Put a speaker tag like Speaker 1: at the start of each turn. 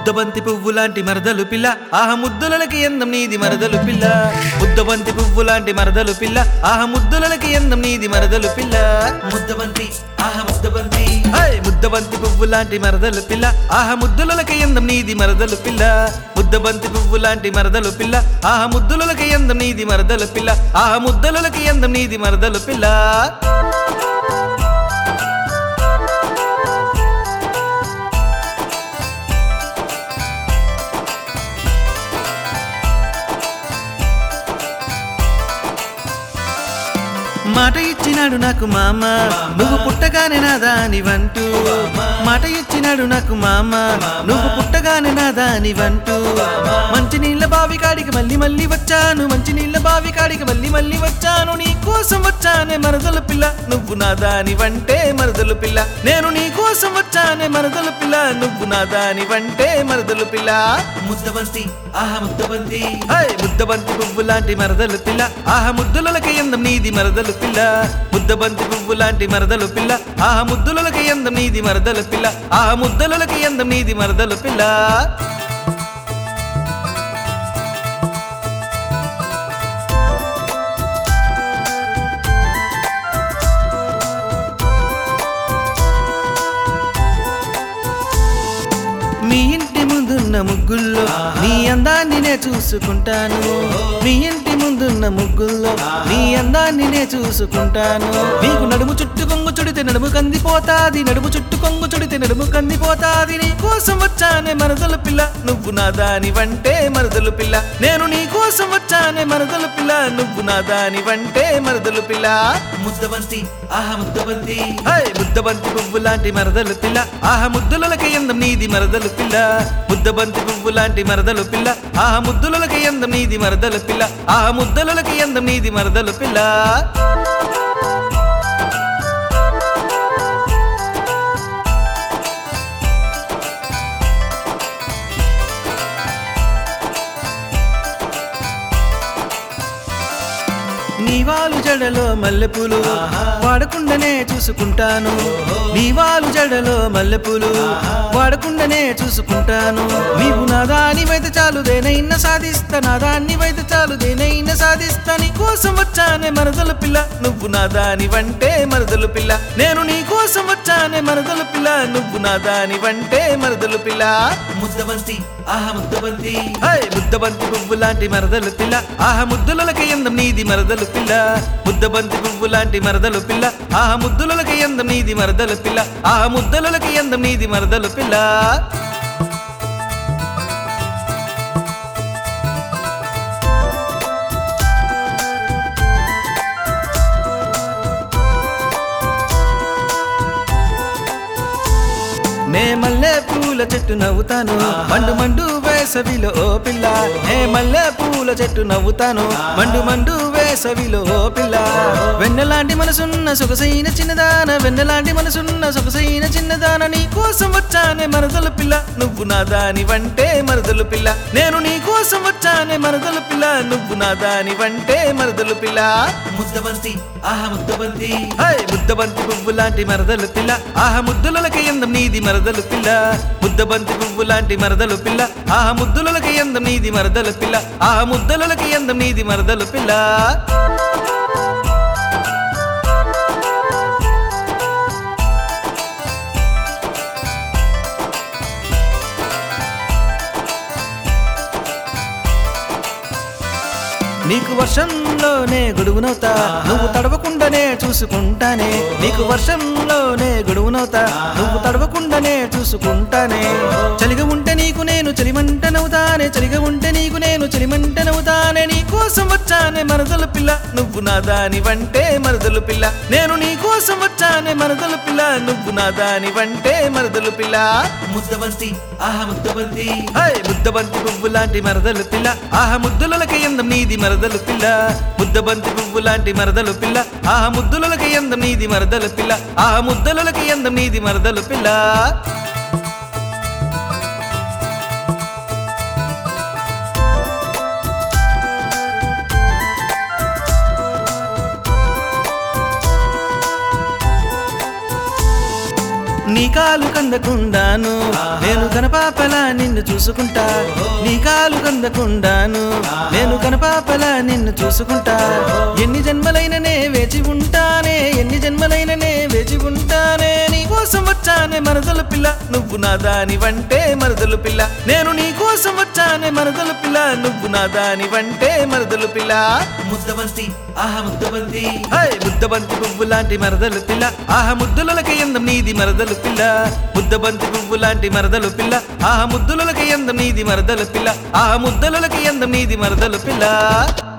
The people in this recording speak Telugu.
Speaker 1: ముద్దబంతి పువ్వు లాంటి మరదలు పిల్ల ఆహ ముద్దులకి ఎందం నీది మరదలు పిల్ల ముద్దబంతి పువ్వు లాంటి మరదలు పిల్ల ఆహ ముద్దులకి ఎందం నీది మరదలు పిల్ల ముద్దబంతి ఆహ ముద్దబంతి ముద్దబంతి పువ్వు లాంటి మరదలు పిల్ల ఆహ ముద్దులకి ఎందం నీది మరదలు పిల్ల ముద్దబంతి పువ్వు లాంటి మరదలు పిల్ల ఆహ ముద్దులకి ఎందం నీది మరదలు పిల్ల ఆహ ముద్దులకి ఎందం నీది మరదలు పిల్ల మాట ఇచ్చినాడు నాకు మామ నువ్వు పుట్టగానే నాదానివంటూ మాట ఇచ్చినాడు నాకు మామ నువ్వు పుట్టగానే నాదానివంటూ మంచి నీళ్ళ బావి కాడికి మళ్ళీ మళ్ళీ వచ్చాను మంచి నీళ్ళ బావి కాడికి మళ్ళీ మళ్ళీ వచ్చాను నీ కోసం వచ్చానే మరదలు పిల్ల నువ్వు నాదానివంటే మరదలు పిల్ల నేను నీ కోసం వచ్చానే మరదలు పిల్ల నువ్వు నాదానివంటే మరదలు పిల్ల ముద్దబంతి ఆహ ముద్దబంతి ముద్దబంతి పువ్వు లాంటి మరదలు పిల్ల ఆహ ముద్దులకి ఎందం నీది మరదలు పిల్ల ముద్దబంతి పువ్వు లాంటి మరదలు పిల్ల ఆహ ముద్దులకి ఎందం నీది మరదలు పిల్ల ఆహ ముద్దలకి ఎందం నీది మరదలు పిల్ల మీ ఇంటి ముందున్న ముగ్గుల్లో నీ అందాన్ని నే చూసుకుంటాను మీ ఇంటి ముందున్న ముగ్గుల్లో నీ అందాన్ని నే చూసుకుంటాను నీకు నడుము చుట్టు కొంగు చుడితే నడుము కందిపోతాది నడుము చుట్టు కొంగు చుడితే నడుము కందిపోతాది నీ కోసం వచ్చానే మరదలు పిల్ల నువ్వు నాదానివంటే మరదలు పిల్ల నేను నీ కోసం వచ్చానే మరదలు పిల్ల నువ్వు నాదానివంటే మరదలు పిల్ల ముద్దబంతి ఆహ ముద్దబంతి ముద్దబంతి పువ్వు లాంటి మరదలు పిల్ల ఆహ ముద్దులకి ఎందం నీది మరదలు పిల్ల ముద్దబంతి పువ్వు లాంటి మరదలు పిల్ల ఆహ ముద్దులకి ఎందం నీది మరదలు పిల్ల ఆహ ముద్దలకి ఎందం నీది మరదలు పిల్ల నీవాలు జడలో మల్లెపూలు వాడకుండానే చూసుకుంటాను నీవాలు జడలో మల్లెపూలు వాడకుండానే చూసుకుంటాను నీవు నాదానివైతే చాలు దేనైనా సాధిస్తా నాదానివైతే చాలు దేనైనా సాధిస్తా నీ కోసం వచ్చానే మరదలు పిల్ల నువ్వు నాదానివంటే మరదలు పిల్ల నేను నీ కోసం వచ్చానే మరదలు పిల్ల నువ్వు నాదానివంటే మరదలు పిల్ల ముద్దబంతి ఆహ ముద్దబంతి ముద్దబంతి పువ్వు లాంటి మరదలు పిల్ల ఆహ ముద్దులకి ఎందం నీది మరదలు పిల్ల ముద్దబంతి పువ్వు లాంటి మరదలు పిల్ల ఆహ ముద్దులకి ఎందం నీది మరదలు పిల్ల ఆహ ముద్దలకి ఎందం నీది మరదలు పిల్ల నే మల్లె పూల చెట్టు నవ్వుతాను మండు మండు వేసవిలో ఓ పిల్ల నే మల్లె పూల చెట్టు నవ్వుతాను మండు మండు వేసవిలో ఓ పిల్ల వెన్నెలాంటి మనసున్న సొగసైన చిన్నదాన వెన్నెలాంటి మనసున్న సొగసైన చిన్నదాన నీ కోసం వచ్చానే మరదలు పిల్ల నువ్వు నాదానివంటే మరదలు పిల్ల నేను నీ కోసం వచ్చానే మరదలు పిల్ల నువ్వు నాదానివంటే మరదలు పిల్ల ముద్దబంతి ఆహ ముద్దబంతి ముద్దబంతి పువ్వు లాంటి మరదలు పిల్ల ఆహ ముద్దులకి ఎందం నీది మరదలు పిల్ల ముద్దబంతి పువ్వు లాంటి మరదలు పిల్ల ఆహ ముద్దులకి ఎందం నీది మరదలు పిల్ల ఆహ ముద్దలకి ఎందం నీది మరదలు పిల్ల నీకు వర్షంలోనే గొడుగునవుతా నువ్వు తడవకుండానే చూసుకుంటానే నీకు వర్షంలోనే గొడుగునవుతా నువ్వు తడవకుండానే చూసుకుంటానే చలిగా ఉంటే నీకు నేను చలిమంటనవుతానే చలిగా ఉంటే నీకు నేను చలిమంటనవుతానే నీ కోసం వచ్చానే మరదలు పిల్ల నువ్వు నాదానివంటే మరదలు పిల్ల నేను నీ కోసం వచ్చానే మరదలు పిల్ల నువ్వు నాదానివంటే మరదలు పిల్ల ముద్దబంతి ఆహ ముద్దబంతి ముద్దబంతి పువ్వు లాంటి మరదలు పిల్ల ఆహ ముద్దులకి ఎందం నీది మరదలు పిల్ల ముద్దబంతి పువ్వు లాంటి మరదలు పిల్ల ఆహ ముద్దులకి ఎందం నీది మరదలు పిల్ల ఆహ ముద్దలకి ఎందం నీది మరదలు పిల్ల నీ కాలు కందకుండాను నేను కనపాపలా నిన్ను చూసుకుంటా నీ కాలు కందకుండాను నేను కనపాపలా నిన్ను చూసుకుంటా ఎన్ని జన్మలైననే వేచి ఉంటానే ఎన్ని జన్మలైననే వేచి ఉంటానే నీ కోసం వచ్చానే మరదలు పిల్ల నువ్వు నా దాని వంటే మరదలు పిల్ల నేను నీ కోసం వచ్చానే మరదలు పిల్ల నువ్వు నా దాని వంటే మరదలు పిల్ల
Speaker 2: ముద్దబంతి ఆహా ముద్దబంతి
Speaker 1: ముద్దబంతి పువ్వు లాంటి మరదలు పిల్ల ఆహా ముద్దులకి అందం నీది మరదలు పిల్ల ముద్దబంతి పువ్వు లాంటి మరదలు పిల్ల ఆహా ముద్దులకి అందం నీది మరదలు పిల్ల ఆహా ముద్దలకి అందం నీది మరదలు పిల్ల